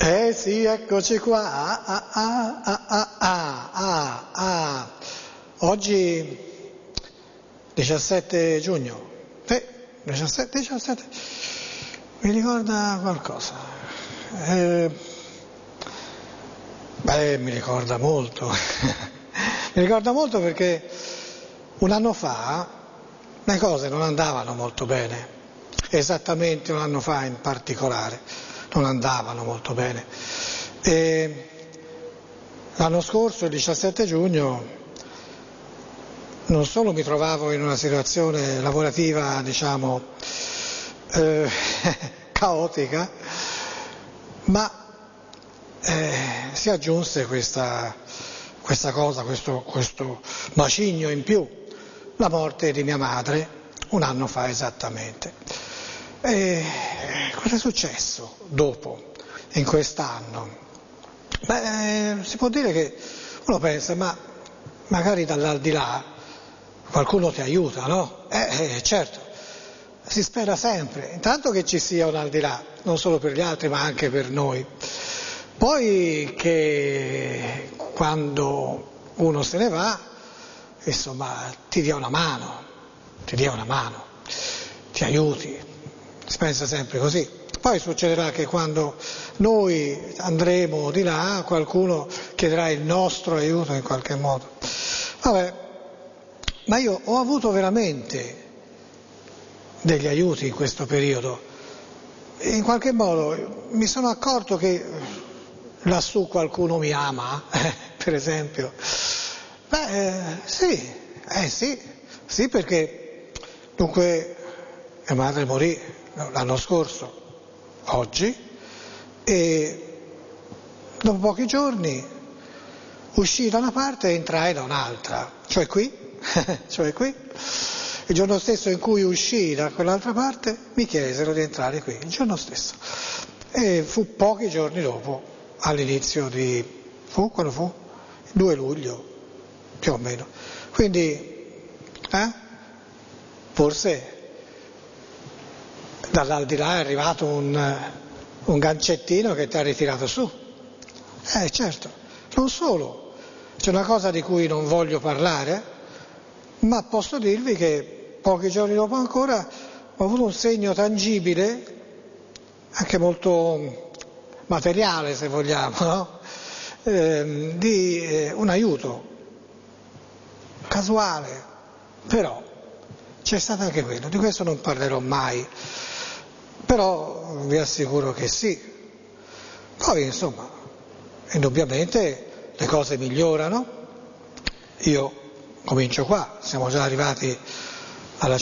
Eh sì, eccoci qua. Ah. Oggi 17 giugno. 17. Mi ricorda qualcosa. Mi ricorda molto. Mi ricorda molto perché un anno fa le cose non andavano molto bene. Esattamente un anno fa in particolare. Non andavano molto bene. E l'anno scorso, il 17 giugno, non solo mi trovavo in una situazione lavorativa, caotica, ma si aggiunse questa cosa, questo macigno in più, la morte di mia madre, un anno fa esattamente. E cosa è successo dopo, in quest'anno? Si può dire che uno pensa, ma magari dall'aldilà qualcuno ti aiuta, no? Certo, si spera sempre, intanto che ci sia un aldilà, non solo per gli altri ma anche per noi. Poi che quando uno se ne va, insomma, ti dia una mano, ti aiuti. Si pensa sempre così. Poi succederà che quando noi andremo di là qualcuno chiederà il nostro aiuto in qualche modo. Vabbè, ma io ho avuto veramente degli aiuti in questo periodo. In qualche modo mi sono accorto che lassù qualcuno mi ama, per esempio. Sì, perché dunque mia madre morì l'anno scorso, oggi, e dopo pochi giorni uscii da una parte e entrai da un'altra, cioè qui. Il giorno stesso in cui uscii da quell'altra parte mi chiesero di entrare qui, il giorno stesso. E fu pochi giorni dopo, all'inizio quando fu? 2 luglio, più o meno. Quindi, forse dall'aldilà è arrivato un gancettino che ti ha ritirato su. Certo, non solo, c'è una cosa di cui non voglio parlare, ma posso dirvi che pochi giorni dopo ancora ho avuto un segno tangibile, anche molto materiale se vogliamo, no? Di un aiuto casuale, però c'è stato anche quello, di questo non parlerò mai. Però vi assicuro che sì. Poi insomma, indubbiamente le cose migliorano. Io comincio qua, siamo già arrivati alla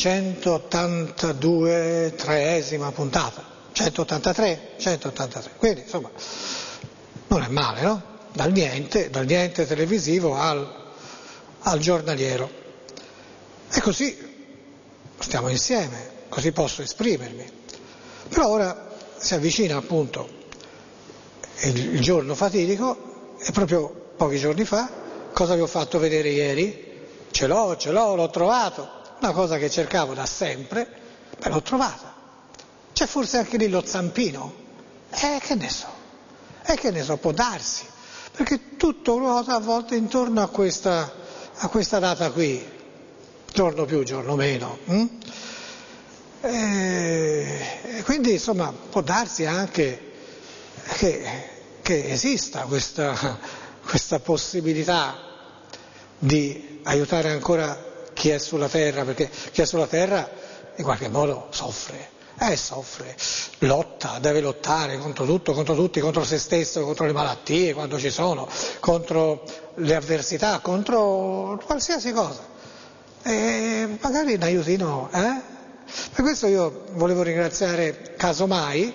182esima puntata, 183, quindi insomma non è male, no? Dal niente televisivo al giornaliero. E così stiamo insieme, così posso esprimermi. Però ora si avvicina appunto il giorno fatidico e proprio pochi giorni fa, cosa vi ho fatto vedere ieri? Ce l'ho, l'ho trovato, una cosa che cercavo da sempre, l'ho trovata. C'è forse anche lì lo zampino? Che ne so, può darsi, perché tutto ruota a volte intorno a questa data qui, giorno più, giorno meno. Quindi insomma può darsi anche che esista questa possibilità di aiutare ancora chi è sulla terra, perché chi è sulla terra in qualche modo soffre, lotta, deve lottare contro tutto, contro tutti, contro se stesso, contro le malattie quando ci sono, contro le avversità, contro qualsiasi cosa. E magari un aiutino, Per questo io volevo ringraziare, casomai,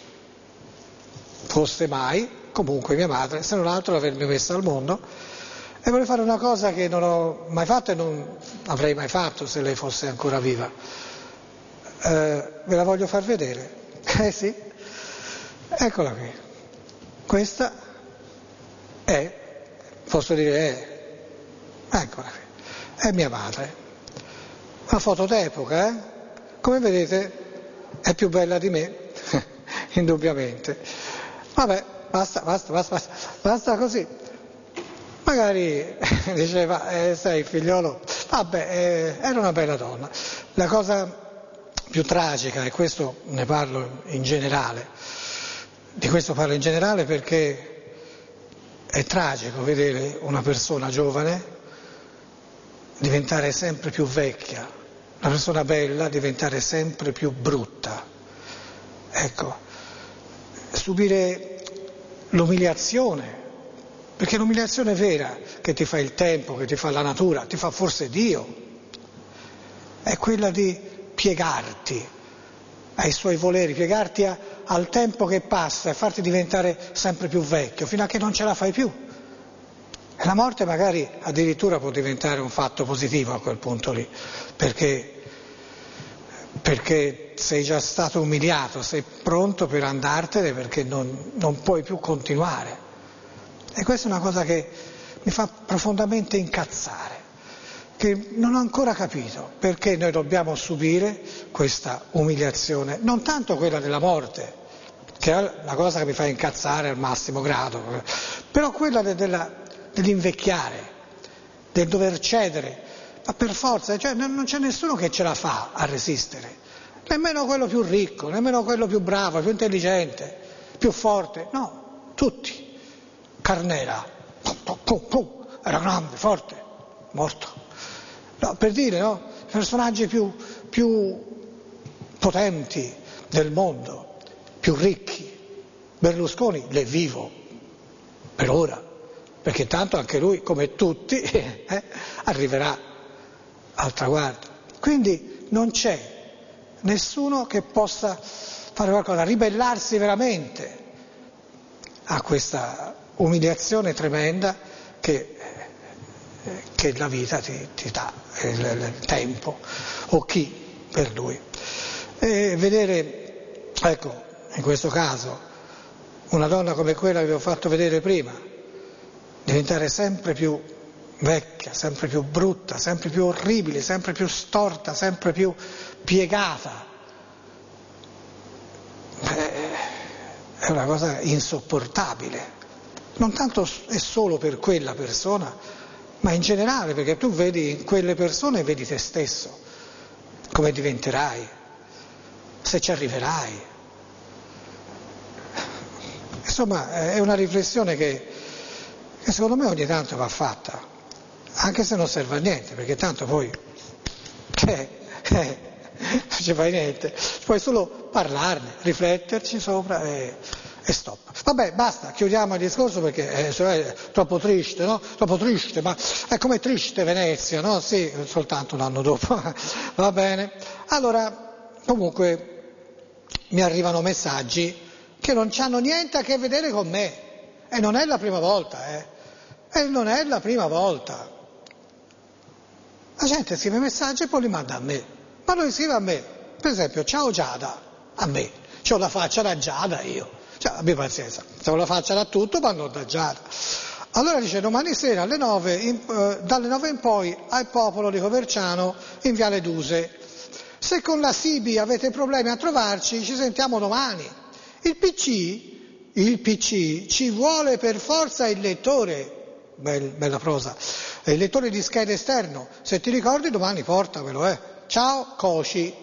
fosse mai, comunque mia madre, se non altro avermi messa al mondo, e volevo fare una cosa che non ho mai fatto e non avrei mai fatto se lei fosse ancora viva. Ve la voglio far vedere. Sì, eccola qui. Questa posso dire eccola qui, è mia madre. Una foto d'epoca, Come vedete è più bella di me, indubbiamente. Vabbè, basta così. Magari diceva, sai figliolo, vabbè, era una bella donna. La cosa più tragica, e questo ne parlo in generale, di questo parlo in generale perché è tragico vedere una persona giovane diventare sempre più vecchia, una persona bella diventare sempre più brutta. Ecco, subire l'umiliazione, perché l'umiliazione vera che ti fa il tempo, che ti fa la natura, ti fa forse Dio, è quella di piegarti ai suoi voleri, piegarti al tempo che passa e farti diventare sempre più vecchio, fino a che non ce la fai più. E la morte magari addirittura può diventare un fatto positivo a quel punto lì, perché sei già stato umiliato, sei pronto per andartene perché non puoi più continuare. E questa è una cosa che mi fa profondamente incazzare, che non ho ancora capito perché noi dobbiamo subire questa umiliazione, non tanto quella della morte, che è la cosa che mi fa incazzare al massimo grado, però quella dell'invecchiare, del dover cedere, ma per forza, cioè non c'è nessuno che ce la fa a resistere, nemmeno quello più ricco, nemmeno quello più bravo, più intelligente, più forte, no, tutti. Carnera, era grande, forte, morto. No, per dire, no? I personaggi più potenti del mondo, più ricchi. Berlusconi l'è vivo, per ora, perché tanto anche lui, come tutti, arriverà al traguardo. Quindi non c'è nessuno che possa fare qualcosa, ribellarsi veramente a questa umiliazione tremenda che la vita ti dà, il tempo, o chi per lui. E vedere, ecco, in questo caso, una donna come quella che vi ho fatto vedere prima, diventare sempre più vecchia, sempre più brutta, sempre più orribile, sempre più storta, sempre più piegata, è una cosa insopportabile. Non tanto è solo per quella persona, ma in generale, perché tu vedi in quelle persone, vedi te stesso, come diventerai, se ci arriverai. Insomma, è una riflessione che secondo me ogni tanto va fatta, anche se non serve a niente, perché tanto poi non ci fai niente, puoi solo parlarne, rifletterci sopra e stop. Vabbè, basta, chiudiamo il discorso perché è troppo triste, no? Troppo triste, ma è come triste Venezia, no? Sì, soltanto un anno dopo. Va bene. Allora, comunque, mi arrivano messaggi che non hanno niente a che vedere con me. E non è la prima volta, E non è la prima volta. La gente scrive messaggi e poi li manda a me. Ma lui scrive a me, per esempio, ciao Giada, a me. C'ho la faccia da Giada io. Cioè, abbi pazienza, se ho la faccia da tutto, ma non da Giada. Allora dice, domani sera alle 9, dalle 9 in poi, al Popolo di Coverciano, in Viale Duse. Se con la Sibi avete problemi a trovarci, ci sentiamo domani. Il PC ci vuole per forza il lettore, bella prosa, il lettore di scheda esterno. Se ti ricordi domani portamelo, Ciao Coci,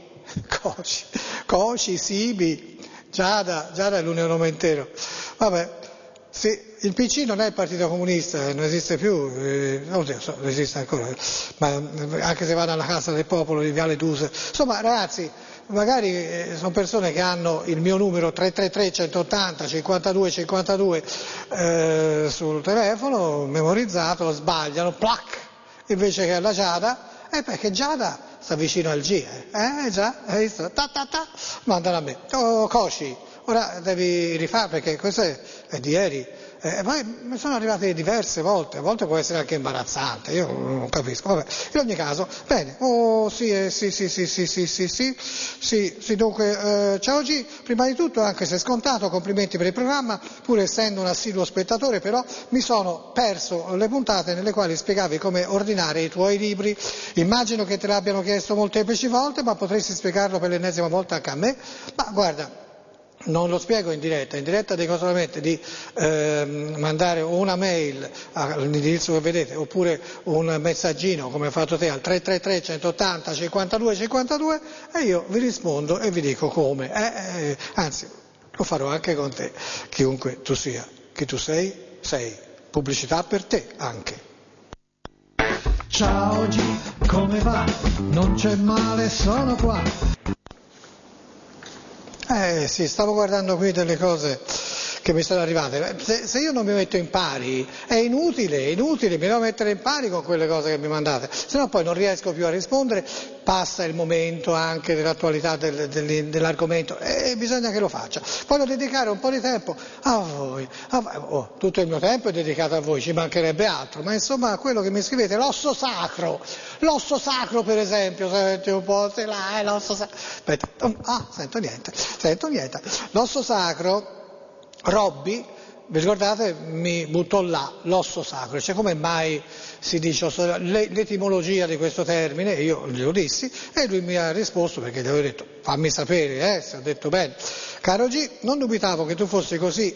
Sibi. Giada è l'unico nome intero. Vabbè, sì, il PC non è il Partito Comunista, non esiste più, non esiste ancora, ma anche se vanno alla Casa del Popolo di Viale Duse. Insomma, ragazzi, magari sono persone che hanno il mio numero 333 180 52 52 sul telefono, memorizzato, sbagliano, plac, invece che alla Giada, perché Giada sta vicino al G, già, hai visto? Mandano a me. Oh, Coci, ora devi rifare perché questo è di ieri. Poi mi sono arrivate diverse volte, a volte può essere anche imbarazzante, io non capisco. Vabbè, in ogni caso, bene, sì, dunque, ciao G, prima di tutto, anche se scontato, complimenti per il programma, pur essendo un assiduo spettatore, però mi sono perso le puntate nelle quali spiegavi come ordinare i tuoi libri. Immagino che te l'abbiano chiesto molteplici volte, ma potresti spiegarlo per l'ennesima volta anche a me? Ma guarda, Non lo spiego in diretta dico solamente di mandare una mail all'indirizzo che vedete, oppure un messaggino come hai fatto te al 333 180 52 52 e io vi rispondo e vi dico come. Anzi, lo farò anche con te, chiunque tu sia. Chi tu sei, sei. Pubblicità per te anche. Ciao G, come va? Non c'è male, sono qua. Sì, stavo guardando qui delle cose che mi sono arrivate. Se io non mi metto in pari è inutile, mi devo mettere in pari con quelle cose che mi mandate, se no poi non riesco più a rispondere, passa il momento anche dell'attualità dell'argomento e bisogna che lo faccia. Voglio dedicare un po' di tempo a voi, tutto il mio tempo è dedicato a voi, ci mancherebbe altro, ma insomma quello che mi scrivete, l'osso sacro per esempio, senti un po', se là, l'osso sacro, aspetta, sento niente, l'osso sacro, Robby, vi ricordate, mi buttò là, l'osso sacro, cioè come mai si dice l'etimologia di questo termine, io glielo dissi e lui mi ha risposto perché gli avevo detto fammi sapere se ho detto bene. Caro G, non dubitavo che tu fossi così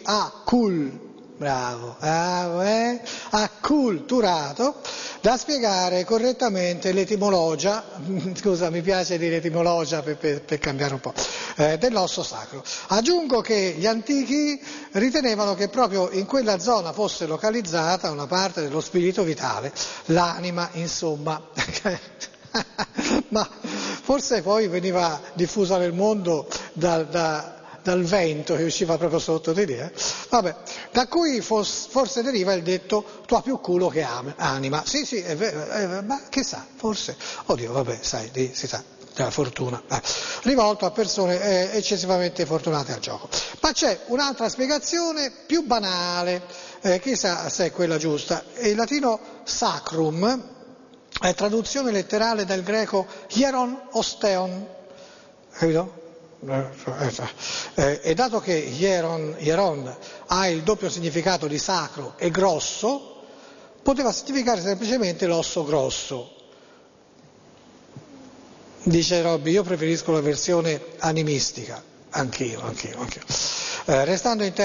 acculturato da spiegare correttamente l'etimologia, scusa mi piace dire etimologia per cambiare un po', dell'osso sacro. Aggiungo che gli antichi ritenevano che proprio in quella zona fosse localizzata una parte dello spirito vitale, l'anima insomma. Ma forse poi veniva diffusa nel mondo dal vento che usciva proprio sotto di lì, Vabbè, da cui forse deriva il detto tu ha più culo che anima. Sì, è vero, ma chissà, forse, oddio, vabbè, sai, si sa, della fortuna, rivolto a persone eccessivamente fortunate al gioco. Ma c'è un'altra spiegazione più banale, chissà se è quella giusta. Il latino sacrum è traduzione letterale del greco hieron osteon, capito? E dato che hieron ha il doppio significato di sacro e grosso, poteva significare semplicemente l'osso grosso. Dice Robby, io preferisco la versione animistica, anch'io. Restando in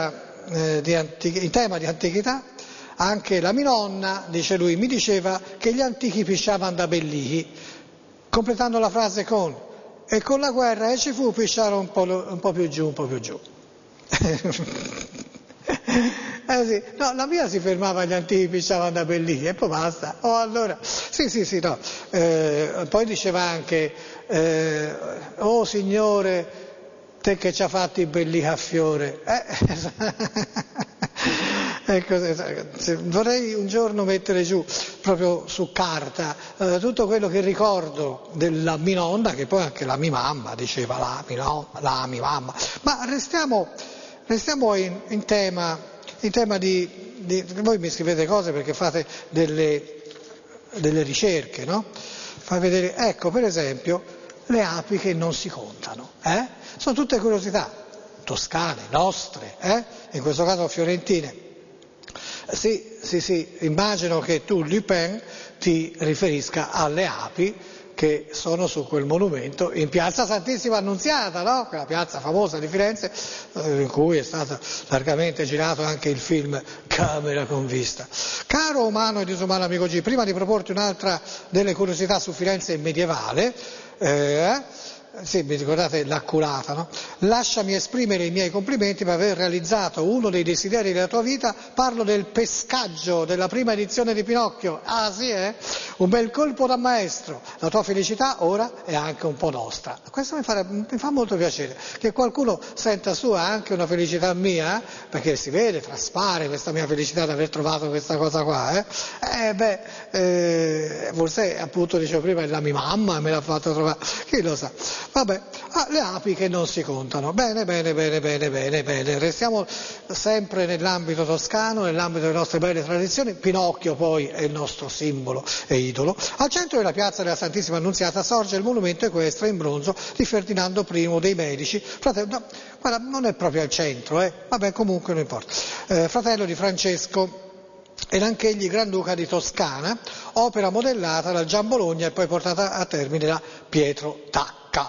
tema di antichità, anche la mia nonna, dice lui, mi diceva che gli antichi pisciavano da bellichi, completando la frase con e con la guerra ci fu pisciare un po' più giù. Sì. No, la mia si fermava agli antichi pisciavano da bellichi e poi basta. Allora, sì, no. Poi diceva anche, oh signore, te che ci ha fatti i bellichi a fiore. Ecco, vorrei un giorno mettere giù, proprio su carta, tutto quello che ricordo della mia nonna, che poi anche la mia mamma diceva la mia mamma. Ma restiamo in tema di voi mi scrivete cose perché fate delle ricerche, no? Fa vedere, ecco, per esempio, le api che non si contano, Sono tutte curiosità, toscane, nostre, in questo caso fiorentine. Sì, immagino che tu, Lupin, ti riferisca alle api che sono su quel monumento in piazza Santissima Annunziata, no? Quella piazza famosa di Firenze, in cui è stato largamente girato anche il film Camera con vista. Caro umano e disumano amico G, prima di proporti un'altra delle curiosità su Firenze medievale, sì, mi ricordate l'acculata, no? Lasciami esprimere i miei complimenti per aver realizzato uno dei desideri della tua vita, parlo del pescaggio della prima edizione di Pinocchio. Ah sì, Un bel colpo da maestro, la tua felicità ora è anche un po' nostra. Questo mi fa molto piacere, che qualcuno senta sua anche una felicità mia, perché si vede, traspare questa mia felicità di aver trovato questa cosa qua, forse appunto dicevo prima è la mia mamma me l'ha fatto trovare, chi lo sa. Vabbè, le api che non si contano. Bene, restiamo sempre nell'ambito toscano, nell'ambito delle nostre belle tradizioni. Pinocchio poi è il nostro simbolo e idolo. Al centro della piazza della Santissima Annunziata sorge il monumento equestre in bronzo di Ferdinando I dei Medici, fratello, guarda, non è proprio al centro, vabbè, comunque non importa, fratello di Francesco ed anch'egli Granduca di Toscana, opera modellata dal Gian Bologna e poi portata a termine da Pietro Tacca.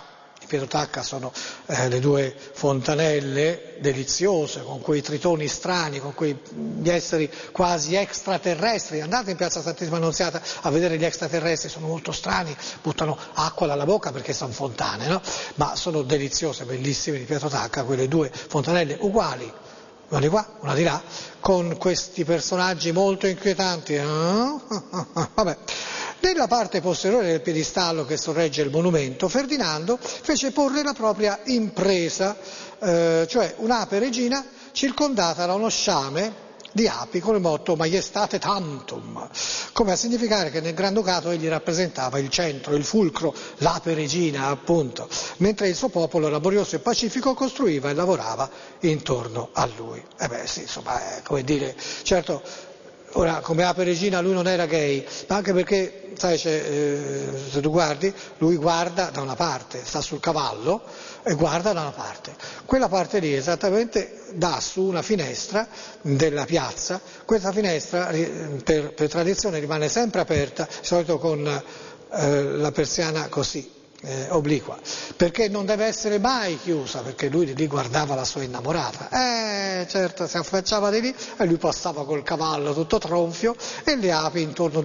di Pietro Tacca sono le due fontanelle deliziose, con quei tritoni strani, con quegli esseri quasi extraterrestri. Andate in piazza Santissima Annunziata a vedere gli extraterrestri, sono molto strani, buttano acqua dalla bocca perché sono fontane, no? Ma sono deliziose, bellissime di Pietro Tacca, quelle due fontanelle uguali, una di qua, una di là, con questi personaggi molto inquietanti. Vabbè. Nella parte posteriore del piedistallo che sorregge il monumento, Ferdinando fece porre la propria impresa, cioè un'ape regina circondata da uno sciame di api con il motto Majestate Tantum, come a significare che nel Granducato egli rappresentava il centro, il fulcro, l'ape regina appunto, mentre il suo popolo laborioso e pacifico costruiva e lavorava intorno a lui. Sì, insomma, come dire, certo, ora come ape regina lui non era gay, ma anche perché, sai, se tu guardi, lui guarda da una parte, sta sul cavallo e guarda da una parte. Quella parte lì esattamente dà su una finestra della piazza, questa finestra per tradizione rimane sempre aperta, di solito con la persiana così, obliqua, perché non deve essere mai chiusa, perché lui lì guardava la sua innamorata, certo, si affacciava di lì e lui passava col cavallo tutto tronfio e le api intorno.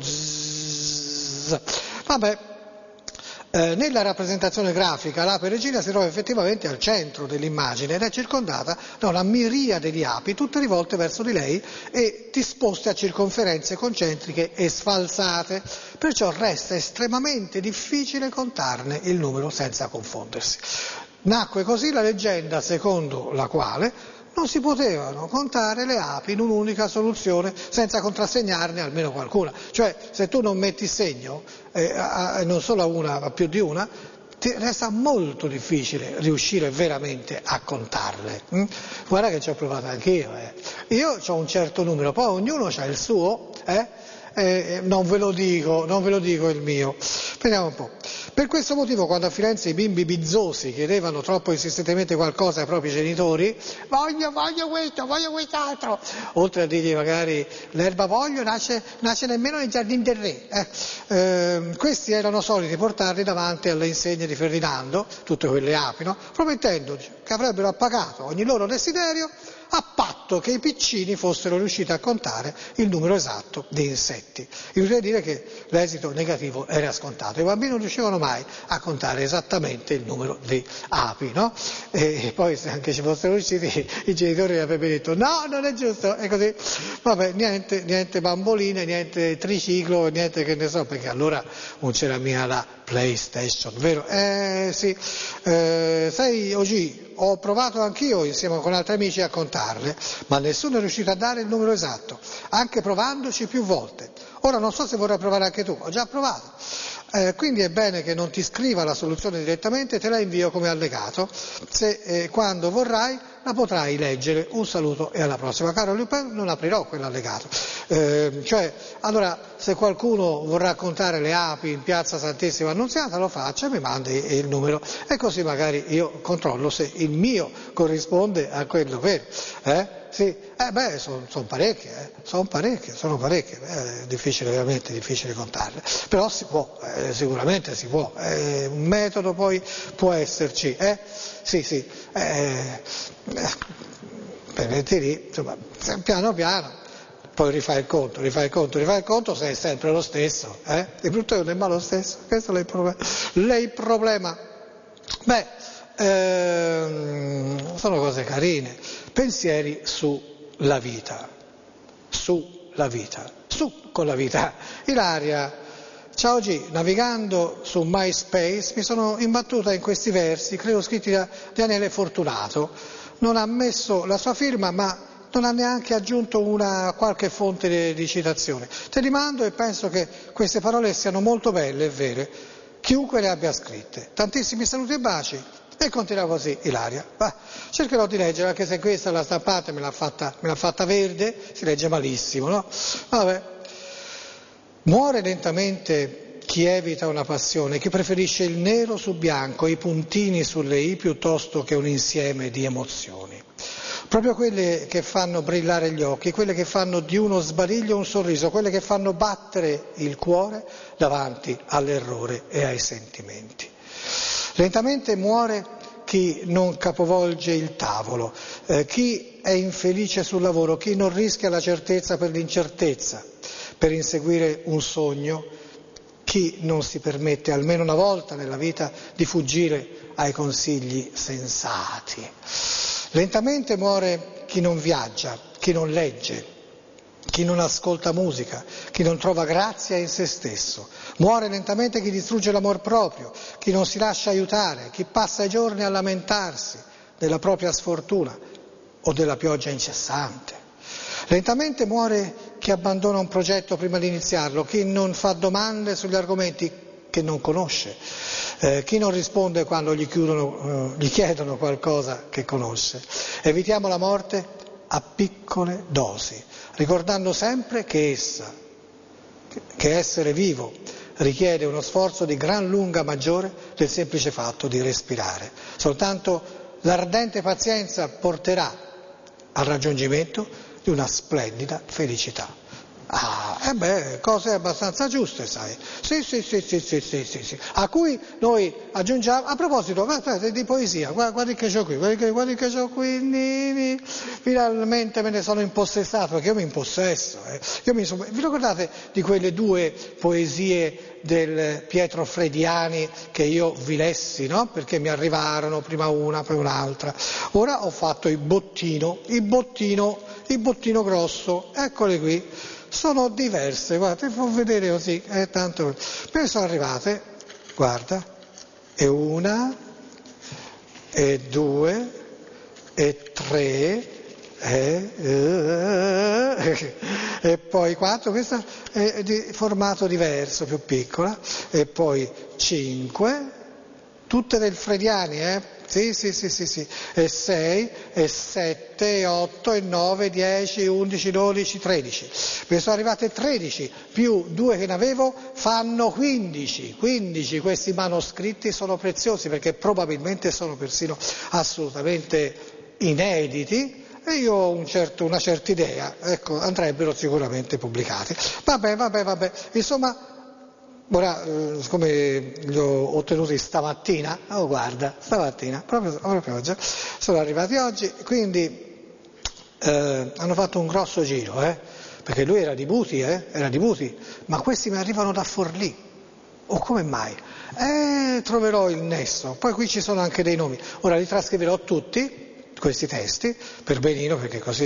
Vabbè, nella rappresentazione grafica l'ape regina si trova effettivamente al centro dell'immagine ed è circondata da una miriade di api, tutte rivolte verso di lei e disposte a circonferenze concentriche e sfalsate, perciò resta estremamente difficile contarne il numero senza confondersi. Nacque così la leggenda secondo la quale non si potevano contare le api in un'unica soluzione senza contrassegnarne almeno qualcuna. Cioè, se tu non metti segno, non solo a una, ma più di una, ti resta molto difficile riuscire veramente a contarle. Guarda che ci ho provato anch'io. Io ho un certo numero, poi ognuno ha il suo, non ve lo dico il mio. Vediamo un po'. Per questo motivo, quando a Firenze i bimbi bizzosi chiedevano troppo insistentemente qualcosa ai propri genitori, voglio questo, voglio quest'altro, oltre a dirgli magari l'erba voglio nasce nemmeno nei giardini del re, questi erano soliti portarli davanti alle insegne di Ferdinando, tutte quelle api, no? Promettendogli che avrebbero appagato ogni loro desiderio a patto che i piccini fossero riusciti a contare il numero esatto di insetti. Bisogna dire che l'esito negativo era scontato. I bambini non riuscivano mai a contare esattamente il numero di api, no? E poi se anche ci fossero riusciti i genitori avrebbero detto no, non è giusto, e così. Vabbè, niente bamboline, niente triciclo, niente che ne so, perché allora non c'era mica la PlayStation, vero? Sì. Sai, oggi ho provato anch'io insieme con altri amici a contarle, ma nessuno è riuscito a dare il numero esatto, anche provandoci più volte. Ora non so se vorrai provare anche tu, ho già provato. Quindi è bene che non ti scriva la soluzione direttamente, te la invio come allegato, se quando vorrai la potrai leggere. Un saluto e alla prossima. Caro Lupin, non aprirò quell'allegato. Allora, se qualcuno vorrà contare le api in piazza Santissima Annunziata, lo faccia e mi mandi il numero, e così magari io controllo se il mio corrisponde a quello vero. Sì, sono parecchie, sono parecchie, è difficile, veramente difficile contarle, però si può, sicuramente si può, un metodo poi può esserci, sì, per metti lì, insomma, piano piano, poi rifai il conto, se è sempre lo stesso, il brutto non è mai lo stesso, questo è il problema. Sono cose carine, pensieri sulla vita, su con la vita. Ilaria, ciao oggi, navigando su MySpace mi sono imbattuta in questi versi, credo scritti da Daniele Fortunato, non ha messo la sua firma ma non ha neanche aggiunto qualche fonte di citazione. Te li mando e penso che queste parole siano molto belle e vere, chiunque le abbia scritte. Tantissimi saluti e baci. E continua così Ilaria. Cercherò di leggere, anche se questa la stampata me l'ha fatta verde, si legge malissimo, no? Vabbè. Muore lentamente chi evita una passione, chi preferisce il nero su bianco, i puntini sulle i piuttosto che un insieme di emozioni. Proprio quelle che fanno brillare gli occhi, quelle che fanno di uno sbadiglio un sorriso, quelle che fanno battere il cuore davanti all'errore e ai sentimenti. Lentamente muore chi non capovolge il tavolo, chi è infelice sul lavoro, chi non rischia la certezza per l'incertezza, per inseguire un sogno, chi non si permette almeno una volta nella vita di fuggire ai consigli sensati. Lentamente muore chi non viaggia, chi non legge, chi non ascolta musica, chi non trova grazia in se stesso. Muore lentamente chi distrugge l'amor proprio, chi non si lascia aiutare, chi passa i giorni a lamentarsi della propria sfortuna o della pioggia incessante. Lentamente muore chi abbandona un progetto prima di iniziarlo, chi non fa domande sugli argomenti che non conosce, chi non risponde quando gli chiedono qualcosa che conosce. Evitiamo la morte a piccole dosi, ricordando sempre che essere vivo richiede uno sforzo di gran lunga maggiore del semplice fatto di respirare. Soltanto l'ardente pazienza porterà al raggiungimento di una splendida felicità. Cose abbastanza giuste, sai. Sì. A cui noi aggiungiamo, a proposito, di poesia, guardi che c'ho qui, finalmente me ne sono impossessato, perché io mi impossesso. Vi ricordate di quelle 2 poesie del Pietro Frediani che io vi lessi, no? Perché mi arrivarono prima una, poi un'altra. Ora ho fatto il bottino grosso, eccole qui. Sono diverse, guarda, ti fa vedere così, tanto me ne sono arrivate, guarda, e 1, e 2, e 3, e poi 4, questa è di formato diverso, più piccola, e poi 5, tutte del Frediani, Sì, e 6, e 7, e 8, e 9, 10, 11, 12, 13. Mi sono arrivate 13, più 2 che ne avevo, fanno 15. 15 questi manoscritti sono preziosi perché probabilmente sono persino assolutamente inediti e io ho una certa idea, ecco, andrebbero sicuramente pubblicati. Vabbè, insomma... Ora, siccome li ho ottenuti stamattina, proprio oggi, sono arrivati oggi, quindi hanno fatto un grosso giro, perché lui era di Buti, ma questi mi arrivano da Forlì, come mai? Troverò il nesso, poi qui ci sono anche dei nomi, ora li trascriverò tutti, questi testi, per benino, perché così,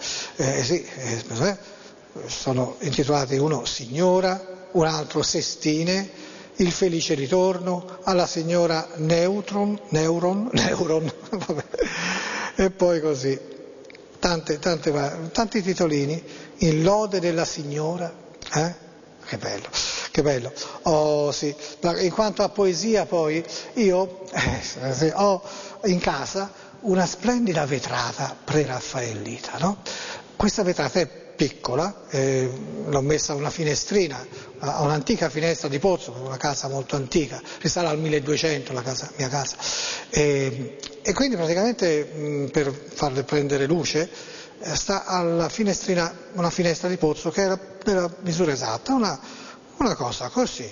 sono intitolati uno Signora, un altro Sestine, il felice ritorno, alla signora Neuron, vabbè. E poi così, tanti titolini, in lode della signora, Che bello. Oh sì, in quanto a poesia poi, io ho in casa una splendida vetrata preraffaellita, no? Questa vetrata è piccola, l'ho messa a una finestrina, a un'antica finestra di Pozzo, una casa molto antica, risale al 1200 mia casa, e quindi praticamente per farle prendere luce sta alla finestrina, una finestra di Pozzo che era della misura esatta, una cosa così.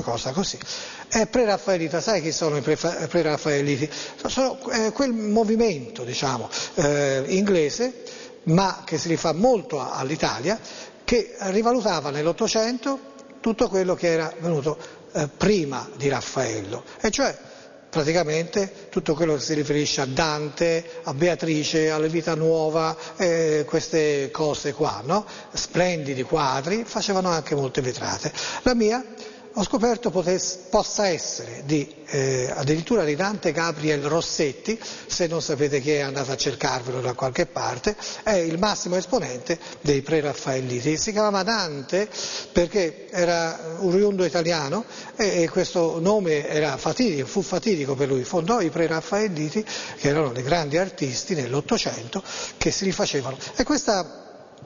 È preraffaellita, sai chi sono i preraffaelliti? Sono quel movimento, diciamo, inglese, ma che si rifà molto all'Italia, che rivalutava nell'Ottocento tutto quello che era venuto prima di Raffaello, e cioè praticamente tutto quello che si riferisce a Dante, a Beatrice, alla Vita Nuova, queste cose qua, no? Splendidi quadri, facevano anche molte vetrate. La mia, ho scoperto, possa essere addirittura di Dante Gabriel Rossetti, se non sapete chi è andate a cercarvelo da qualche parte, è il massimo esponente dei preraffaelliti. Si chiamava Dante perché era oriundo italiano e questo nome fu fatidico per lui. Fondò i preraffaelliti, che erano dei grandi artisti nell'Ottocento che si rifacevano. E questa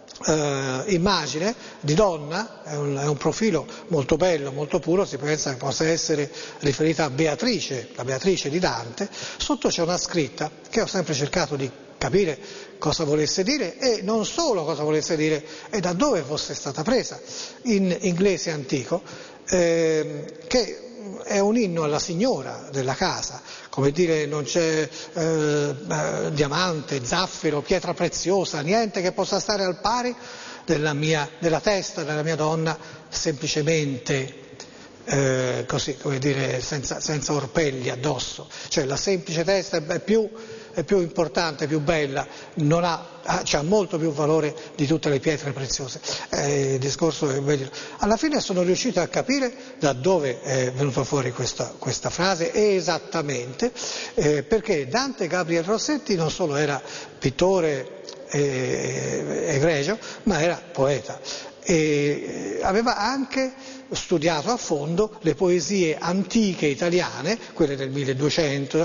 immagine di donna è un profilo molto bello, molto puro, si pensa che possa essere riferita a Beatrice, la Beatrice di Dante. Sotto c'è una scritta che ho sempre cercato di capire cosa volesse dire, e non solo cosa volesse dire e da dove fosse stata presa, in inglese antico, che è un inno alla signora della casa, come dire non c'è diamante, zaffiro, pietra preziosa, niente che possa stare al pari della testa della mia donna, semplicemente così, come dire, senza orpelli addosso, cioè la semplice testa è più importante, più bella, c'ha molto più valore di tutte le pietre preziose. Il discorso è meglio. Alla fine sono riuscito a capire da dove è venuta fuori questa frase esattamente, perché Dante Gabriel Rossetti non solo era pittore egregio, ma era poeta e aveva anche studiato a fondo le poesie antiche italiane, quelle del 1200,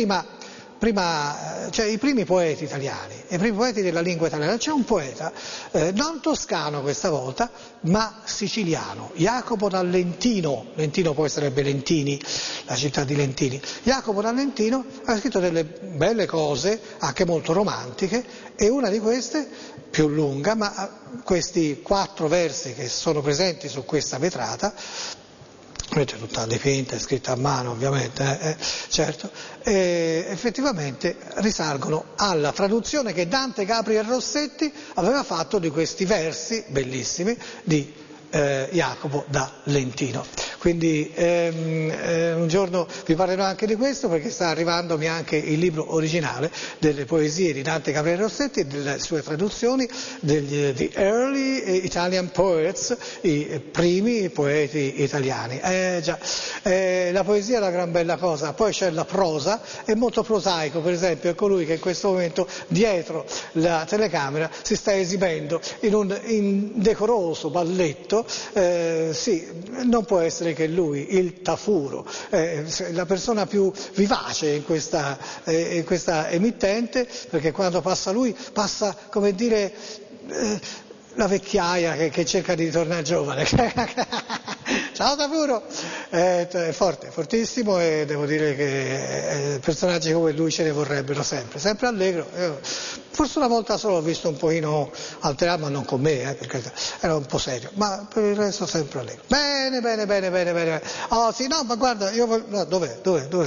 cioè i primi poeti italiani, i primi poeti della lingua italiana. C'è un poeta, non toscano questa volta, ma siciliano, Jacopo da Lentino. Lentino poi sarebbe Lentini, la città di Lentini. Jacopo da Lentino ha scritto delle belle cose, anche molto romantiche, e una di queste, più lunga, ma questi 4 versi che sono presenti su questa vetrata, vedete tutta dipinta, è scritta a mano ovviamente, certo, effettivamente risalgono alla traduzione che Dante Gabriel Rossetti aveva fatto di questi versi bellissimi di Jacopo da Lentino. Quindi un giorno vi parlerò anche di questo, perché sta arrivandomi anche il libro originale delle poesie di Dante Gabriel Rossetti e delle sue traduzioni the early Italian poets, i primi poeti italiani. Già, la poesia è una gran bella cosa, poi c'è la prosa, è molto prosaico. Per esempio è colui che in questo momento dietro la telecamera si sta esibendo in un indecoroso balletto. Sì, non può essere che lui, il Tafuro, la persona più vivace in questa emittente, perché quando passa lui passa, come dire, la vecchiaia che cerca di ritornare giovane. Ciao Tafuro! È forte, fortissimo, e devo dire che personaggi come lui ce ne vorrebbero sempre allegro. Forse una volta solo ho visto un pochino alterato, ma non con me, perché era un po' serio, ma per il resto sempre allegro. Bene. Oh sì, no, ma guarda, io voglio... No, dov'è?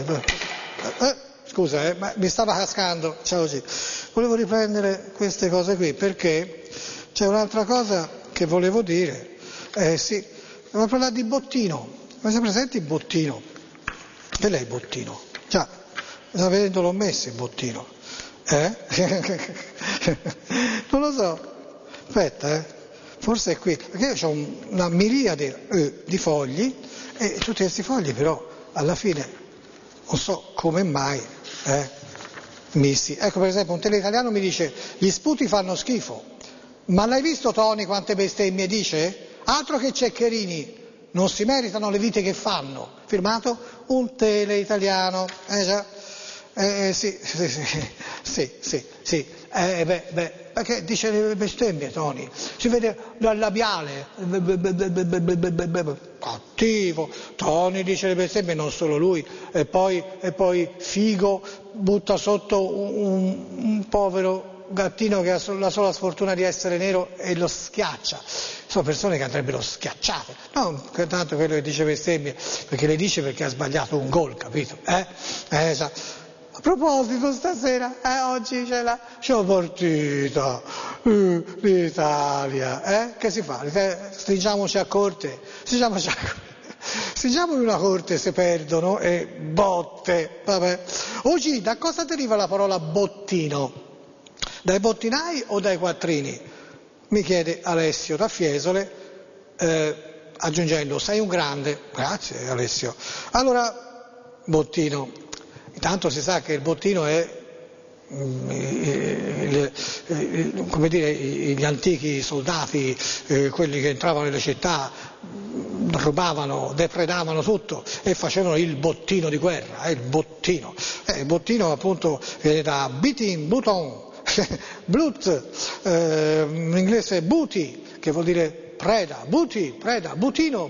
Scusa, ma mi stava cascando. Ciao G. Volevo riprendere queste cose qui, perché c'è un'altra cosa che volevo dire. Sì, volevo parlare di Bottino. Ma sei presente Bottino? Che lei Bottino? Già, sta vedendo l'ho messo il Bottino. Non lo so. Aspetta, forse è qui. Perché io ho una miriade di fogli, e tutti questi fogli però alla fine non so come mai missi. Ecco, per esempio un teleitaliano mi dice: gli sputi fanno schifo. Ma l'hai visto Toni quante bestemmie dice? Altro che Ceccherini, non si meritano le vite che fanno. Firmato un teleitaliano. Già. Sì. Perché dice le bestemmie Toni? Si vede dal labiale. Cattivo. Toni dice le bestemmie, non solo lui. E poi Figo butta sotto un povero gattino che ha la sola sfortuna di essere nero e lo schiaccia. Sono persone che andrebbero schiacciate, non tanto quello che dice bestemmie, perché le dice perché ha sbagliato un gol, capito? Esatto. A proposito, stasera, oggi c'è la partita, l'Italia, che si fa? Stringiamoci a corte, stringiamo in una corte se perdono e botte, vabbè. Oggi da cosa deriva la parola bottino? Dai bottinai o dai quattrini? Mi chiede Alessio da Fiesole, aggiungendo: sei un grande. Grazie Alessio. Allora, bottino. Intanto si sa che il bottino è, come dire, gli antichi soldati, quelli che entravano nelle città, rubavano, depredavano tutto e facevano il bottino di guerra, il bottino. Il bottino appunto viene da beating, button, blut, in inglese booty, che vuol dire preda, booty, preda, buttino,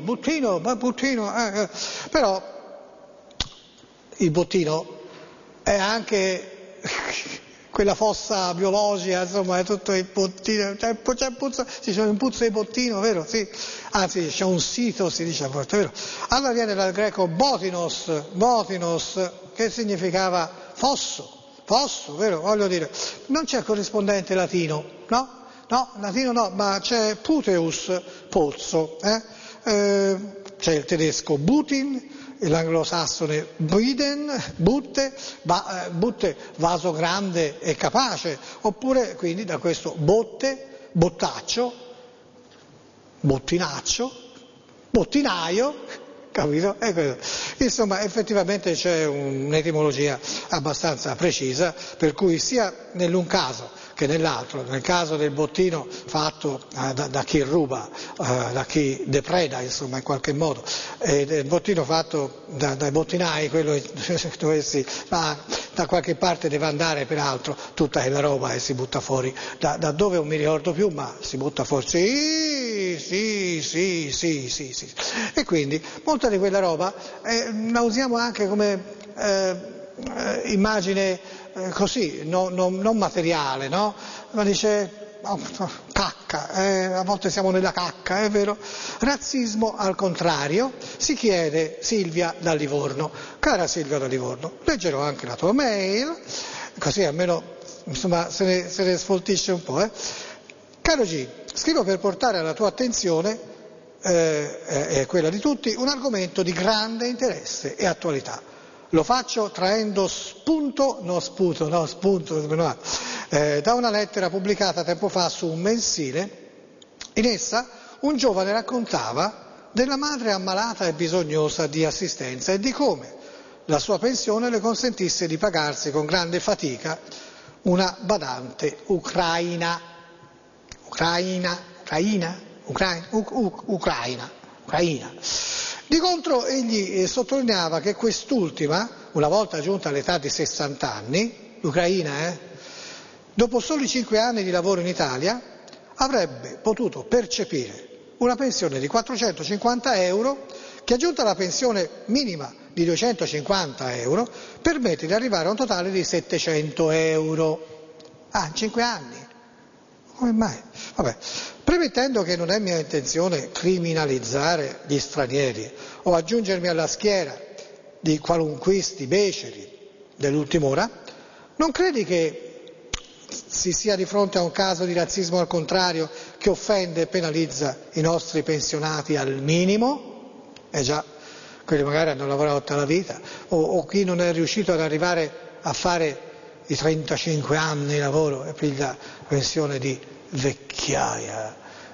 però il bottino è anche quella fossa biologica, insomma, è tutto il bottino, ci sono un puzzo di bottino, vero? Sì. Anzi, c'è un sito, si dice a volte, vero? Allora viene dal greco botinos, che significava fosso, vero? Voglio dire, non c'è corrispondente latino, no? No, latino no, ma c'è puteus, pozzo, c'è il tedesco Butin, l'anglosassone butte, vaso grande e capace, oppure quindi da questo botte, bottaccio, bottinaccio, bottinaio, capito? Insomma, effettivamente c'è un'etimologia abbastanza precisa, per cui sia nell'un caso che nell'altro, nel caso del bottino fatto da chi ruba, da chi depreda, insomma, in qualche modo, e del bottino fatto dai bottinai, quello dove da qualche parte deve andare peraltro tutta quella roba e si butta fuori, da dove non mi ricordo più, ma si butta fuori, sì. E quindi molta di quella roba la usiamo anche come immagine così, non materiale, no? Ma dice cacca, a volte siamo nella cacca, è vero? Razzismo al contrario, si chiede Silvia da Livorno. Cara Silvia da Livorno, leggerò anche la tua mail, così almeno insomma se ne sfoltisce un po'. Caro G, scrivo per portare alla tua attenzione e quella di tutti un argomento di grande interesse e attualità. Lo faccio traendo spunto da una lettera pubblicata tempo fa su un mensile. In essa un giovane raccontava della madre ammalata e bisognosa di assistenza e di come la sua pensione le consentisse di pagarsi con grande fatica una badante ucraina. Di contro egli sottolineava che quest'ultima, una volta giunta all'età di 60 anni, l'Ucraina, dopo soli 5 anni di lavoro in Italia, avrebbe potuto percepire una pensione di 450 euro che, aggiunta alla pensione minima di 250 euro, permette di arrivare a un totale di 700 euro. In 5 anni? Come mai? Vabbè. Premettendo che non è mia intenzione criminalizzare gli stranieri o aggiungermi alla schiera di qualunquisti beceri dell'ultima ora, non credi che si sia di fronte a un caso di razzismo al contrario che offende e penalizza i nostri pensionati al minimo? Già, quelli magari hanno lavorato tutta la vita, o chi non è riuscito ad arrivare a fare i 35 anni di lavoro e piglia pensione di vecchiaia.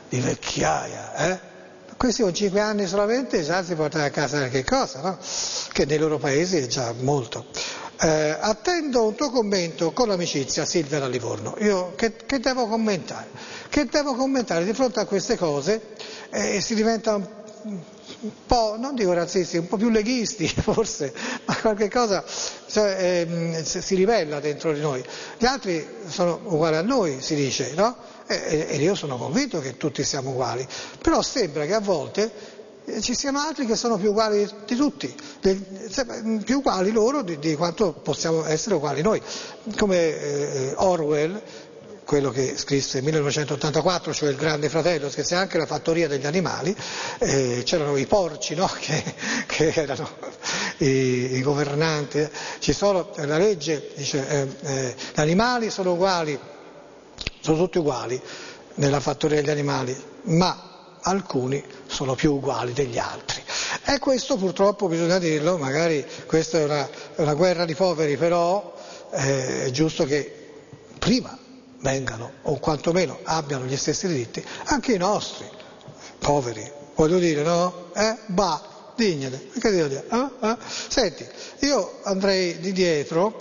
Questi con 5 anni solamente già si portano a casa che cosa, no? Che nei loro paesi è già molto. Attendo un tuo commento con amicizia, Silvia da Livorno. Io che devo commentare? Che devo commentare? Di fronte a queste cose si diventa un po', non dico razzisti, un po' più leghisti forse, ma qualche cosa si rivela dentro di noi. Gli altri sono uguali a noi, si dice, no? E io sono convinto che tutti siamo uguali, però sembra che a volte ci siano altri che sono più uguali di tutti, più uguali loro di quanto possiamo essere uguali noi, come Orwell, quello che scrisse nel 1984, cioè Il Grande Fratello, scrisse anche La fattoria degli animali, c'erano i porci, no? che erano i governanti, ci sono, la legge dice gli animali sono uguali, sono tutti uguali nella fattoria degli animali, ma alcuni sono più uguali degli altri. E questo purtroppo bisogna dirlo, magari questa è una guerra di poveri, però è giusto che prima vengano, o quantomeno abbiano gli stessi diritti, anche i nostri poveri, voglio dire, no? Dignete, che devo dire? Senti, io andrei di dietro,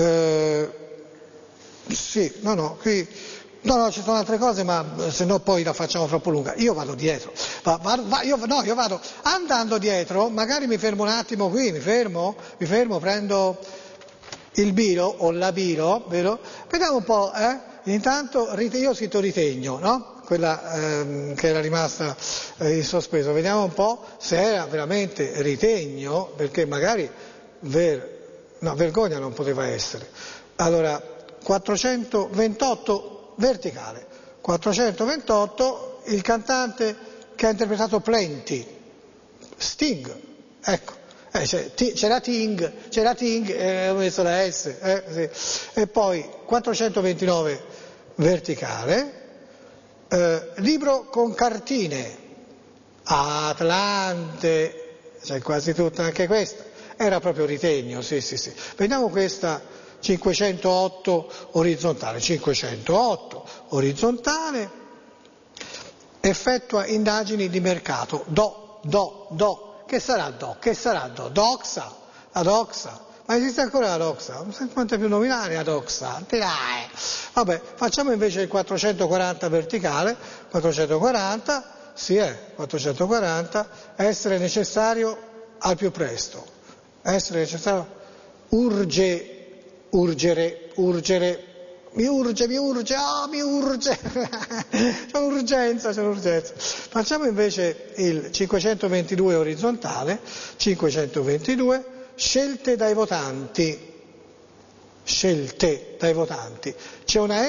No, ci sono altre cose, ma se no poi la facciamo troppo lunga. Io vado dietro. Io vado andando dietro, magari mi fermo un attimo qui, mi fermo, prendo il biro o la biro, vero? Vediamo un po', Intanto io ho scritto ritegno, no? Quella che era rimasta in sospeso. Vediamo un po' se era veramente ritegno, perché magari vergogna non poteva essere. Allora, 428 verticale. 428 il cantante che ha interpretato Plenty, Sting, ecco. C'era Ting, ho messo la S, sì. E poi 429 verticale, libro con cartine, Atlante, c'è quasi tutta anche questa, era proprio ritegno, sì. Vediamo questa 508 orizzontale, effettua indagini di mercato, che sarà Do? Doxa, Adoxa, ma esiste ancora la Doxa? Non so quante più nominare Adoxa, dai. Vabbè, facciamo invece il 440 verticale, 440, essere necessario al più presto, essere necessario, urgere, mi urge, c'è un'urgenza. Facciamo invece il 522 orizzontale, scelte dai votanti. C'è una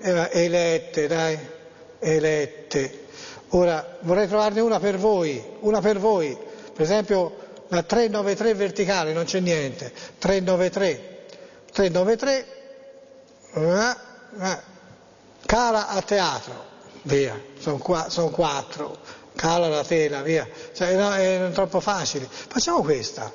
elette. Ora vorrei trovarne una per voi, per esempio la 393 verticale, non c'è niente, 393, cala a teatro, via, sono 4, cala la tela, via, cioè no, è troppo facile. Facciamo questa,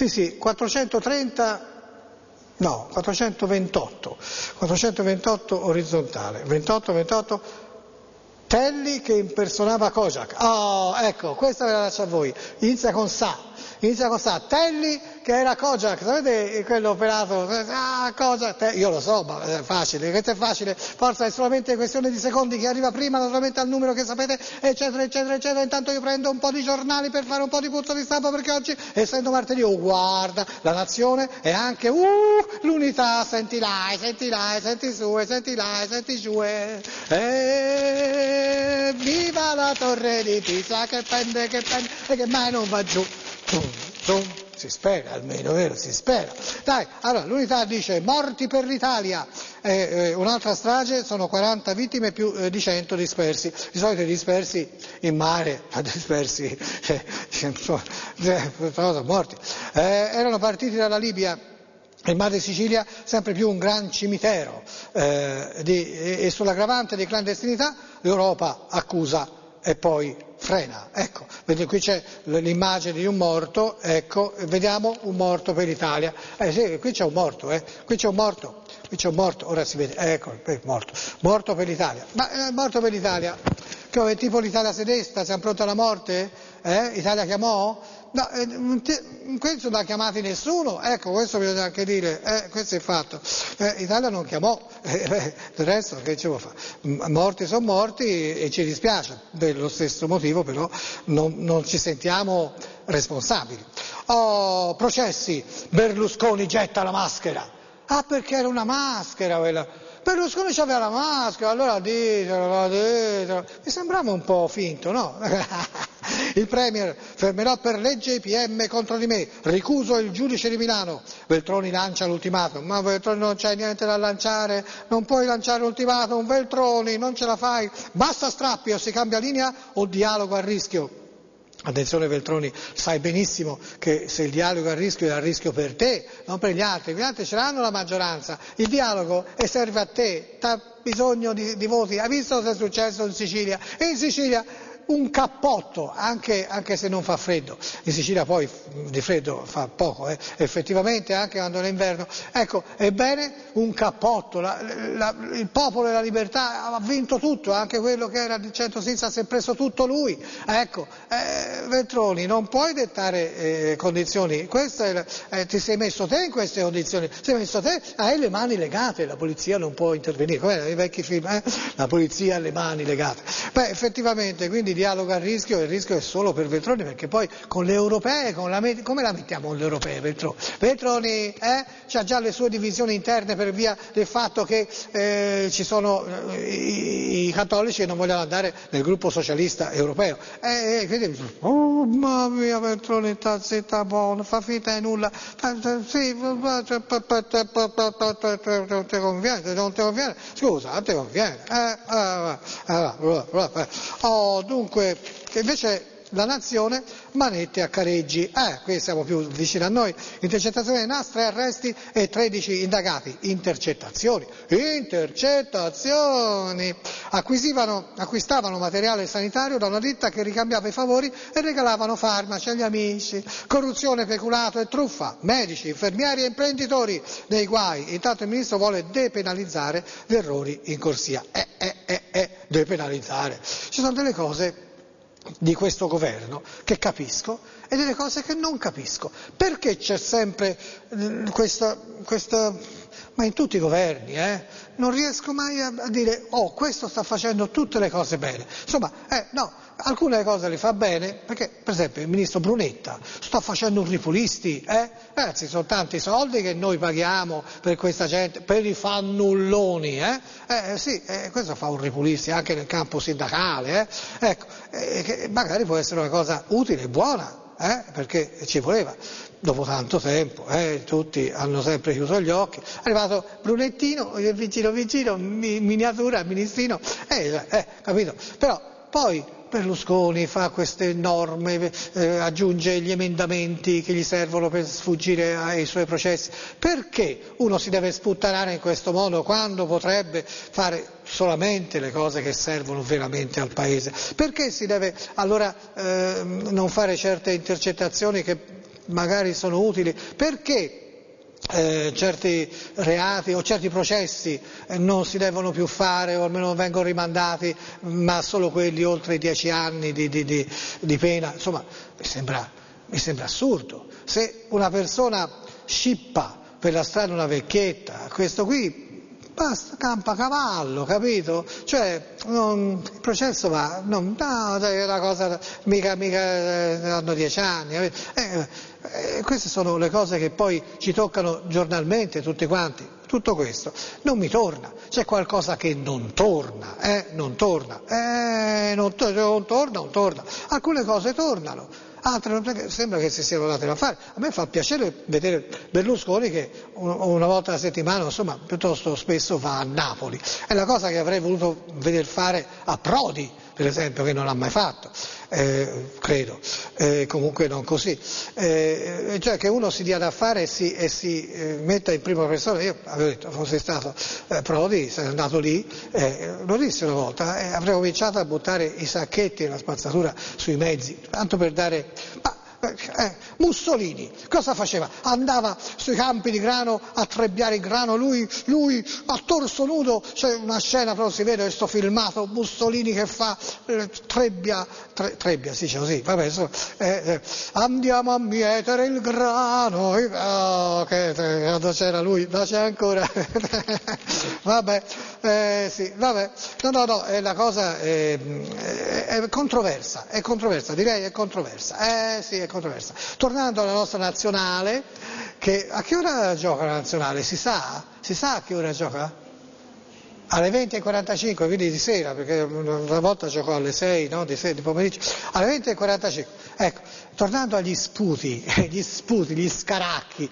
428 orizzontale, 28, Telly che impersonava Kojak. Oh, ecco, questa ve la lascio a voi, inizia con sa, Telly che era Kojak, sapete quello operato? Kojak, io lo so, ma è facile, questo è facile, forza è solamente questione di secondi, chi arriva prima naturalmente al numero che sapete, eccetera, intanto io prendo un po' di giornali per fare un po' di puzzo di stampa perché oggi, essendo martedì, guarda, la nazione è anche, l'unità, senti su, senti giù, viva la torre di Pisa che pende e che mai non va giù. Si spera almeno, vero? Si spera. Dai, allora l'unità dice morti per l'Italia, un'altra strage sono 40 vittime più di 100 dispersi, di solito dispersi in mare, morti. Erano partiti dalla Libia. Il Mar di Sicilia sempre più un gran cimitero e sull'aggravante di clandestinità l'Europa accusa e poi frena. Ecco, vedete qui c'è l'immagine di un morto, ecco, vediamo un morto per l'Italia. Sì, qui c'è un morto, ora si vede, ecco, morto per l'Italia. Ma morto per l'Italia, che è tipo l'Italia sedesta, siamo pronti alla morte? Italia chiamò? No, questo non ha chiamati nessuno, ecco, questo bisogna anche dire, questo è il fatto. Italia non chiamò, del resto che ci vuoi fare? Morti sono morti e ci dispiace, per lo stesso motivo però non ci sentiamo responsabili. Processi, Berlusconi getta la maschera. Perché era una maschera quella. Berlusconi aveva la maschera, allora ditelo. Mi sembrava un po' finto, no? Il Premier fermerò per legge i PM contro di me, ricuso il giudice di Milano. Veltroni lancia l'ultimatum, ma Veltroni non c'è niente da lanciare, non puoi lanciare l'ultimatum, Veltroni, non ce la fai, basta strappi o si cambia linea o dialogo a rischio. Attenzione Veltroni, sai benissimo che se il dialogo è a rischio per te, non per gli altri ce l'hanno la maggioranza, il dialogo serve a te, t'ha bisogno di voti, hai visto cosa è successo in Sicilia? E in Sicilia un cappotto, anche se non fa freddo, in Sicilia poi di freddo fa poco, effettivamente anche quando è inverno, ecco, ebbene un cappotto, il popolo e la libertà ha vinto tutto, anche quello che era di centro-sinistra si è preso tutto lui, ecco, Veltroni non puoi dettare condizioni, ti sei messo te in queste condizioni, sei messo te, hai le mani legate, la polizia non può intervenire, come nei vecchi film, la polizia ha le mani legate, Beh, effettivamente, quindi dialogo a rischio, e il rischio è solo per Veltroni, perché poi con le europee, come la mettiamo con le europee Veltroni? Veltroni c'ha già le sue divisioni interne per via del fatto che ci sono i cattolici che non vogliono andare nel gruppo socialista europeo. Quindi, oh mamma mia, Veltroni, zitta, buono, fa finta di nulla, sì, non ti conviene, scusa, non ti conviene. Dunque, invece la nazione, manette a Careggi, qui siamo più vicini a noi, intercettazioni dei NAS, 3 arresti e 13 indagati, intercettazioni, acquistavano materiale sanitario da una ditta che ricambiava i favori e regalavano farmaci agli amici, corruzione, peculato e truffa, medici, infermieri e imprenditori nei guai, intanto il ministro vuole depenalizzare gli errori in corsia, depenalizzare, ci sono delle cose di questo governo che capisco e delle cose che non capisco. Perché c'è sempre questa ma in tutti i governi, non riesco mai a dire, questo sta facendo tutte le cose bene. Insomma, no, alcune cose le fa bene, perché per esempio il ministro Brunetta sta facendo un ripulisti, ragazzi, sono tanti soldi che noi paghiamo per questa gente, per i fannulloni, sì, questo fa un ripulisti anche nel campo sindacale, ecco, che magari può essere una cosa utile, buona, perché ci voleva. Dopo tanto tempo, tutti hanno sempre chiuso gli occhi, è arrivato Brunettino, vicino, miniatura, ministrino, capito? Però poi Berlusconi fa queste norme, aggiunge gli emendamenti che gli servono per sfuggire ai suoi processi. Perché uno si deve sputtanare in questo modo quando potrebbe fare solamente le cose che servono veramente al Paese? Perché si deve allora non fare certe intercettazioni che magari sono utili? Perché certi reati o certi processi non si devono più fare o almeno vengono rimandati, ma solo quelli oltre i 10 anni di pena? Insomma, mi sembra assurdo. Se una persona scippa per la strada una vecchietta, questo qui basta, campa cavallo, capito? Cioè, il processo va, è una cosa, mica hanno 10 anni, queste sono le cose che poi ci toccano giornalmente tutti quanti. Tutto questo non mi torna, c'è qualcosa che non torna, non torna, alcune cose tornano, altre non, perché sembra che si siano date da fare. A me fa piacere vedere Berlusconi che una volta alla settimana, insomma, piuttosto spesso va a Napoli, è la cosa che avrei voluto vedere fare a Prodi, per esempio, che non l'ha mai fatto, credo, comunque non così, cioè che uno si dia da fare e si metta in prima persona. Io avevo detto, fosse stato Prodi, sarei andato lì, lo dissi una volta, avrei cominciato a buttare i sacchetti e la spazzatura sui mezzi, tanto per dare... Mussolini cosa faceva? Andava sui campi di grano a trebbiare il grano, lui a torso nudo, c'è una scena, però si vede questo filmato, Mussolini che fa trebbia, si dice così, vabbè, andiamo a mietere il grano, quando c'era lui, no, c'è ancora, vabbè, sì, vabbè, no, la cosa è controversa, direi è controversa, sì, è controversa. Tornando alla nostra nazionale, che a che ora gioca la nazionale? Si sa a che ora gioca? Alle 20:45, quindi di sera, perché una volta giocò alle 6, no? Di pomeriggio, alle 20:45. Ecco, tornando agli sputi, gli scaracchi,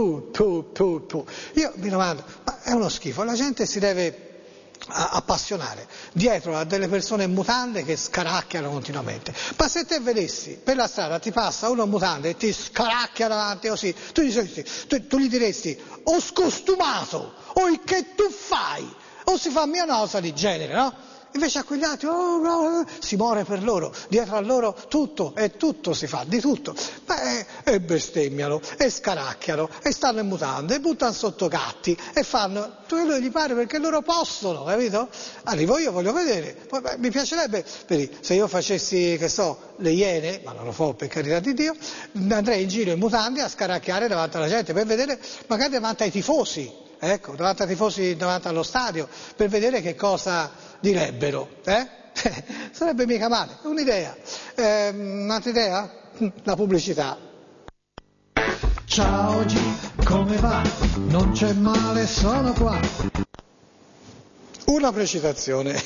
io mi domando, ma è uno schifo, la gente si deve appassionare dietro a delle persone in mutande che scaracchiano continuamente. Ma se te vedessi per la strada, ti passa uno in mutande e ti scaracchia davanti così, tu gli diresti o scostumato o il che tu fai, o si fa mia cosa di genere, no? Invece a quegli altri si muore per loro, dietro a loro tutto si fa, di tutto, e bestemmiano, e scaracchiano, e stanno in mutande, e buttano sotto gatti, e fanno quello che gli pare perché loro possono, capito? Arrivo io, voglio vedere, mi piacerebbe, se io facessi, che so, le Iene, ma non lo fa per carità di Dio, andrei in giro in mutande a scaracchiare davanti alla gente, per vedere, magari davanti ai tifosi, ecco, davanti ai tifosi, davanti allo stadio, per vedere che cosa direbbero, Sarebbe mica male, un'idea. Un'altra idea? La pubblicità. Ciao G, come va? Non c'è male, sono qua. Una precisazione.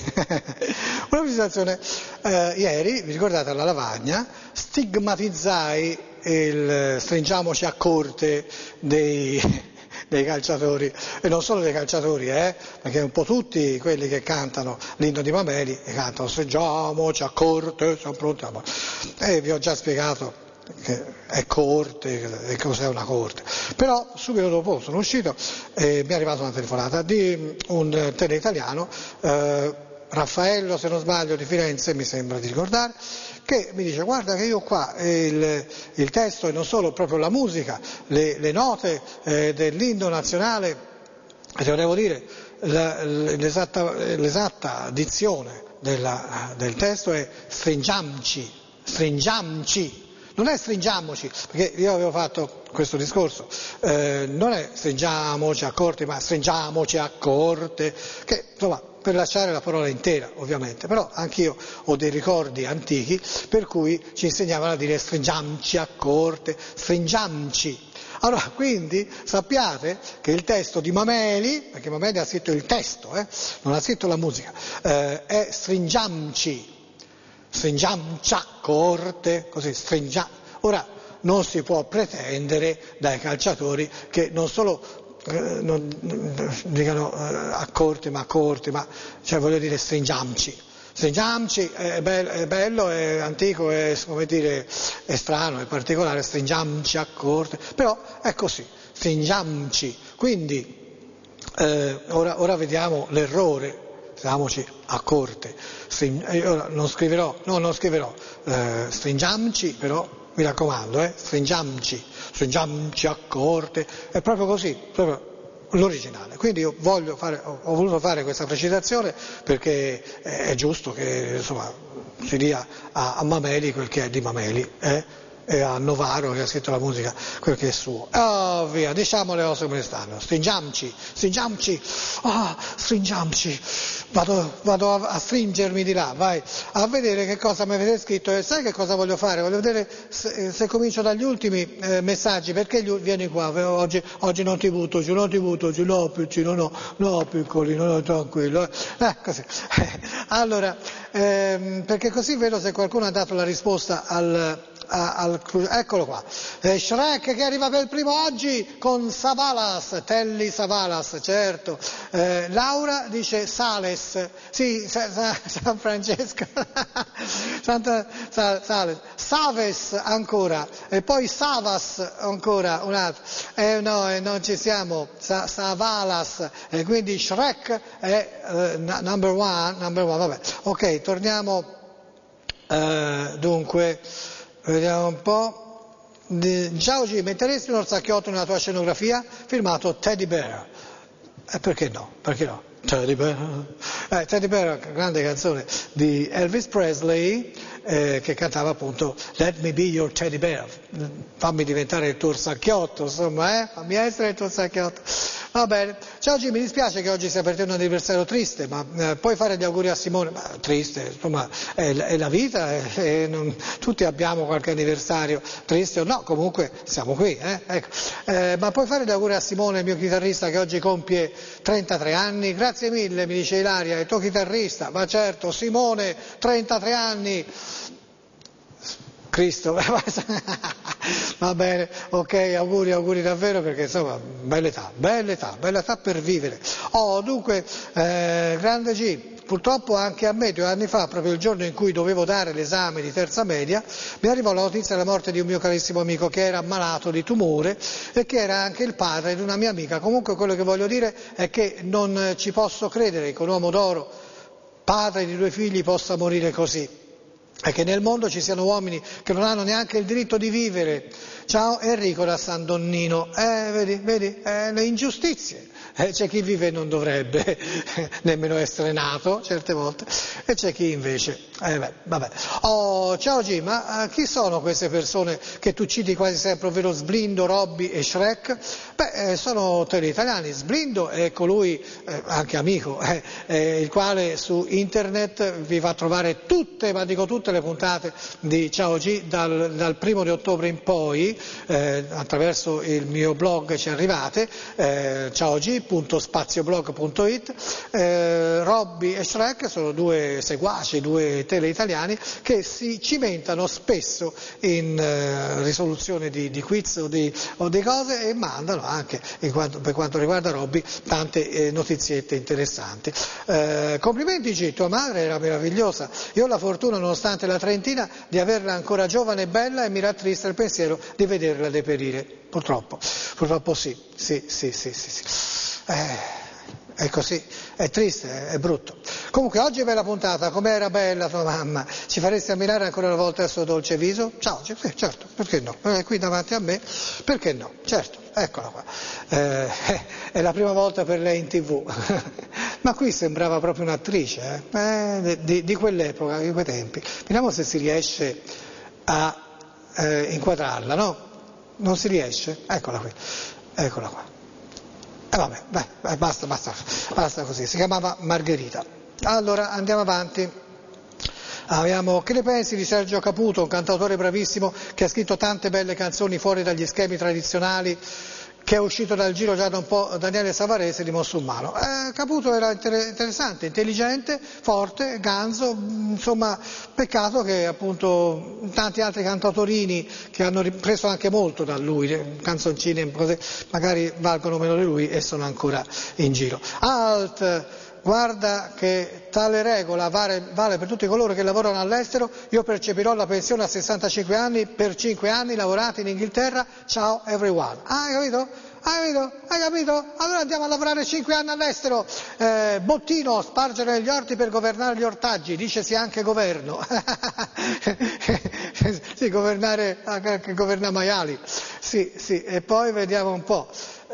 Ieri, vi ricordate alla lavagna, stigmatizzai il stringiamoci a corte dei calciatori, e non solo dei calciatori, perché un po' tutti quelli che cantano l'inno di Mameli cantano stringiamoci a corte, siamo pronti a... E vi ho già spiegato che è corte e cos'è una corte. Però subito dopo sono uscito e mi è arrivata una telefonata di un teleitaliano, Raffaello se non sbaglio di Firenze mi sembra di ricordare, che mi dice guarda che io qua il testo e non solo, proprio la musica, le note dell'inno nazionale, te devo dire, l'esatta dizione del testo è stringiamci, non è stringiamoci, perché io avevo fatto questo discorso, non è stringiamoci a corte, ma stringiamoci a corte, che insomma per lasciare la parola intera ovviamente, però anch'io ho dei ricordi antichi per cui ci insegnavano a dire stringiamci a corte, stringiamci. Allora quindi sappiate che il testo di Mameli, perché Mameli ha scritto il testo, non ha scritto la musica, è stringiamci a corte, così stringiamo. Ora non si può pretendere dai calciatori che non solo non dicano a corte, ma cioè voglio dire stringiamci è bello, è antico, è come dire, è strano, è particolare, stringiamci a corte, però è così, stringiamci. Quindi ora vediamo l'errore. Stringiamoci a corte, ora non scriverò, stringiamci, però mi raccomando, stringiamci a corte, è proprio così, proprio l'originale. Quindi io ho voluto fare questa precisazione perché è giusto che insomma si dia a Mameli quel che è di Mameli, e a Novaro che ha scritto la musica quel che è suo. Oh, via, diciamo le cose come stanno. Stringiamci, vado a stringermi di là, vai a vedere che cosa mi avete scritto, e sai che cosa voglio fare? Voglio vedere se comincio dagli ultimi messaggi, perché vieni qua, oggi non ti butto giù, no piccino, no piccolino, no tranquillo, così. Allora, perché così vedo se qualcuno ha dato la risposta eccolo qua, Shrek che arriva per il primo oggi con Savalas, Telly Savalas, certo. Laura dice Sales, sì, San Francesco, Sales, Saves ancora, e poi Savas ancora un altro, non ci siamo, Savalas, e quindi Shrek è number one, vabbè, ok, torniamo dunque. Vediamo un po'. Ciao G, metteresti un orsacchiotto nella tua scenografia? Firmato Teddy Bear. Perché no? Teddy Bear, grande canzone di Elvis Presley, che cantava appunto Let me be your teddy bear, fammi diventare il tuo orsacchiotto, insomma, fammi essere il tuo orsacchiotto. Va bene. Ciao G, mi dispiace che oggi sia per te un anniversario triste, ma puoi fare gli auguri a Simone? Ma triste, insomma, è la vita, tutti abbiamo qualche anniversario, triste o no, comunque siamo qui, ecco. Ma puoi fare gli auguri a Simone, il mio chitarrista, che oggi compie 33 anni? Grazie mille, mi dice Ilaria, il tuo chitarrista, ma certo, Simone, 33 anni. Cristo, va bene, ok, auguri davvero, perché insomma, bella età per vivere. Dunque, grande G, purtroppo anche a me 2 anni fa, proprio il giorno in cui dovevo dare l'esame di terza media, mi arrivò la notizia della morte di un mio carissimo amico che era ammalato di tumore e che era anche il padre di una mia amica. Comunque quello che voglio dire è che non ci posso credere che un uomo d'oro, padre di 2 figli, possa morire così. E che nel mondo ci siano uomini che non hanno neanche il diritto di vivere. Ciao Enrico da San Donnino. Vedi, le ingiustizie C'è chi vive e non dovrebbe nemmeno essere nato certe volte, e c'è chi invece, vabbè. Oh, ciao G, ma chi sono queste persone che tu citi quasi sempre, ovvero Sblindo, Robby e Shrek? Sono tele italiani. Sblindo è colui, anche amico, il quale su internet vi fa trovare tutte, ma dico tutte le puntate di Ciao G dal 1° di ottobre in poi, attraverso il mio blog ci arrivate, ciaog.spazioblog.it. Robby e Shrek sono due seguaci, due tele italiani che si cimentano spesso in risoluzione di quiz o di cose, e mandano anche, per quanto riguarda Robby, tante notiziette interessanti. Complimenti G, tua madre era meravigliosa. Io ho la fortuna, nonostante la trentina, di averla ancora giovane e bella, e mi rattrista il pensiero di vederla deperire. Purtroppo sì. È così, è triste, è brutto. Comunque oggi è bella puntata, com'era bella tua mamma, ci faresti ammirare ancora una volta il suo dolce viso? Ciao, certo, perché no? Qui davanti a me, perché no? Certo, eccola qua. È la prima volta per lei in TV, ma qui sembrava proprio un'attrice, di quell'epoca, di quei tempi. Vediamo se si riesce a inquadrarla, no? Non si riesce? Eccola qui, eccola qua. Vabbè, basta così, si chiamava Margherita. Allora, andiamo avanti. Che ne pensi di Sergio Caputo, un cantautore bravissimo che ha scritto tante belle canzoni fuori dagli schemi tradizionali, che è uscito dal giro già da un po' Daniele Savarese di Mossulmano. Caputo era interessante, intelligente, forte, ganzo, insomma, peccato che appunto tanti altri cantautorini che hanno ripreso anche molto da lui, canzoncine così, magari valgono meno di lui e sono ancora in giro. Guarda che tale regola vale per tutti coloro che lavorano all'estero. Io percepirò la pensione a 65 anni per 5 anni lavorati in Inghilterra. Ciao everyone. Hai capito? Hai capito? Allora andiamo a lavorare 5 anni all'estero. Bottino, spargere negli orti per governare gli ortaggi, dicesi anche governo. Sì, governare, anche governare maiali. Sì, e poi vediamo un po'.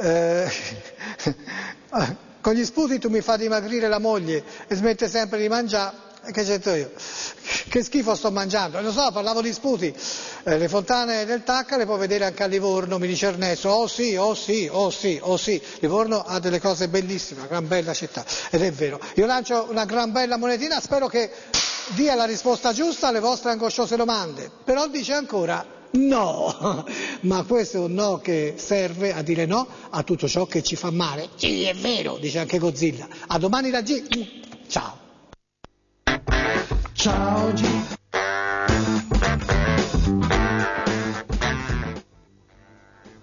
Con gli sputi tu mi fai dimagrire la moglie e smette sempre di mangiare, che c'entro io? Che schifo sto mangiando? Lo so, parlavo di sputi. Le fontane del Tacca le puoi vedere anche a Livorno, mi dice Ernesto. Oh sì. Livorno ha delle cose bellissime, una gran bella città, ed è vero. Io lancio una gran bella monetina, spero che dia la risposta giusta alle vostre angosciose domande. Però dice ancora no, ma questo è un no che serve a dire no a tutto ciò che ci fa male. Sì, è vero, dice anche Godzilla. A domani da G. Ciao. Ciao G.